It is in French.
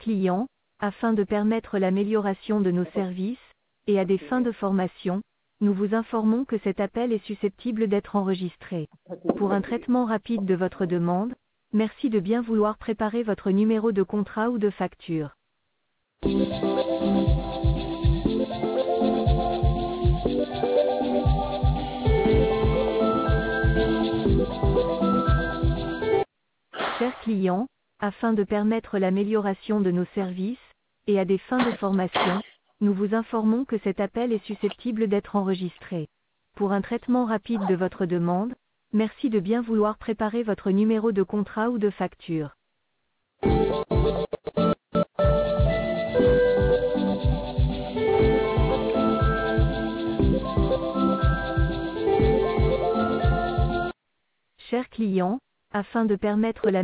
clients, afin de permettre l'amélioration de nos services, et à des fins de formation, nous vous informons que cet appel est susceptible d'être enregistré. Pour un traitement rapide de votre demande, merci de bien vouloir préparer votre numéro de contrat ou de facture. Chers clients, afin de permettre l'amélioration de nos services, et à des fins de formation, nous vous informons que cet appel est susceptible d'être enregistré. Pour un traitement rapide de votre demande, merci de bien vouloir préparer votre numéro de contrat ou de facture. Chers clients, afin de permettre la